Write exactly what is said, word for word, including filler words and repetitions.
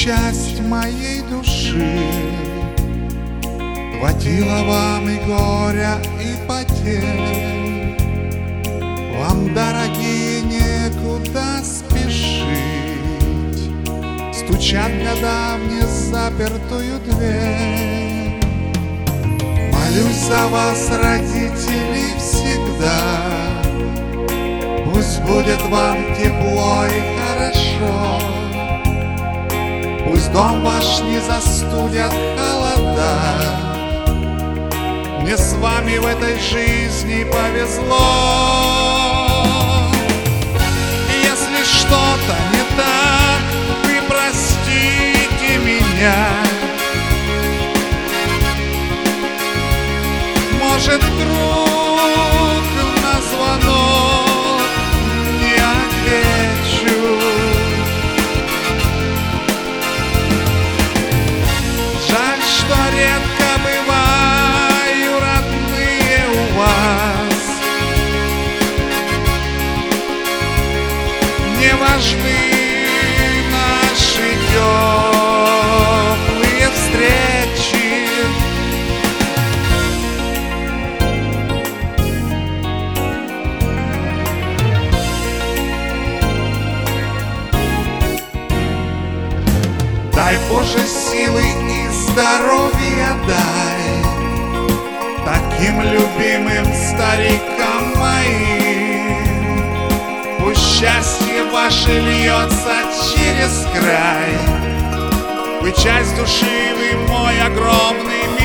часть моей души. Хватило вам и горя, и потерь. Вам, дорогие, некуда спешить. Стучат года в незапертую дверь. Молюсь за вас, родители, всегда. Пусть будет вам тепло и хорошо. Пусть дом ваш не застудят холода. Мне с вами в этой жизни повезло. Если что-то не так, вы простите меня. Может, вдруг на звонок не отвечу. Жаль, что редко бываю родные у вас. Не важны наши теплые встречи. Дай, Боже, силы и здоровья дай таким любимым старикам моим. Пусть счастье ваше льется через край. Вы часть души, вы мой огромный